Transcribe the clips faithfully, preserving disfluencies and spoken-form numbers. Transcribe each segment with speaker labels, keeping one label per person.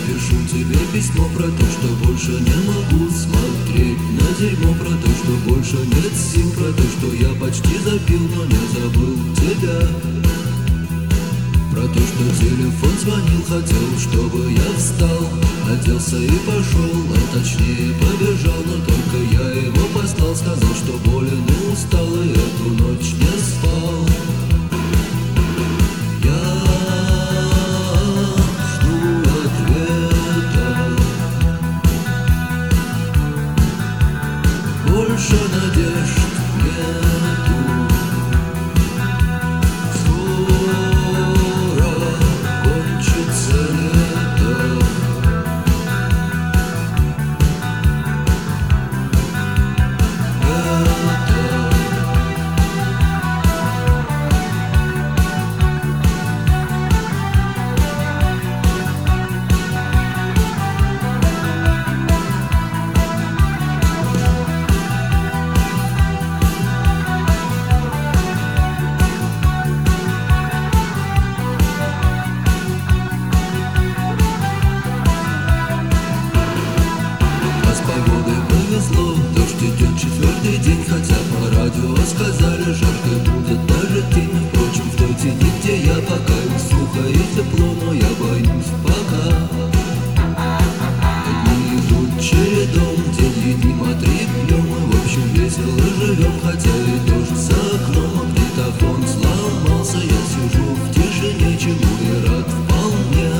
Speaker 1: пишу тебе письмо про то, что больше не могу смотреть на дерьмо, про то, что больше нет сил, про то, что я почти запил, но не забыл тебя. Про то, что телефон звонил, хотел, чтобы я встал, оделся и пошел, а точнее побежал, но только я его послал, сказал, что болен и устал, и эту ночь не спал. Я жду ответа, больше надежд нету. Дождь идет четвертый день, хотя по радио сказали, жарко будет даже тень. Впрочем, в той тени, где я, пока и сухо и тепло, но я боюсь пока. Дни идут чередом, день едим, а три днем. Мы, в общем, весело живем, хотя и дождь за окном. Магнитофон сломался, я сижу в тишине, чему и рад вполне.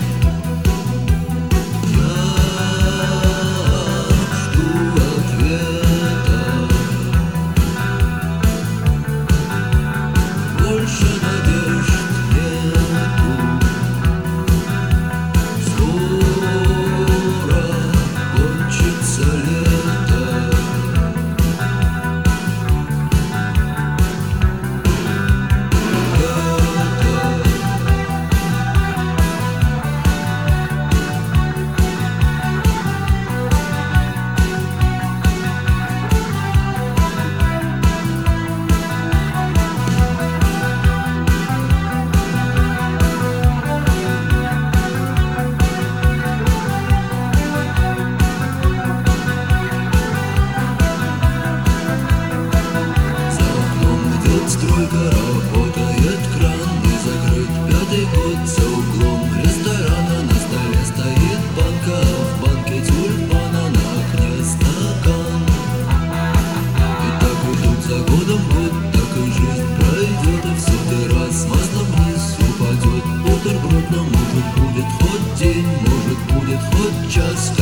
Speaker 1: Стройка, работает кран, не закрыт пятый год. За углом ресторана на столе стоит банка, а в банке тюльпана, на окне стакан. И так идут за годом год, так и жизнь пройдет, и в сотый раз маслом вниз упадет бутерброд. Но может будет хоть день, может будет хоть час.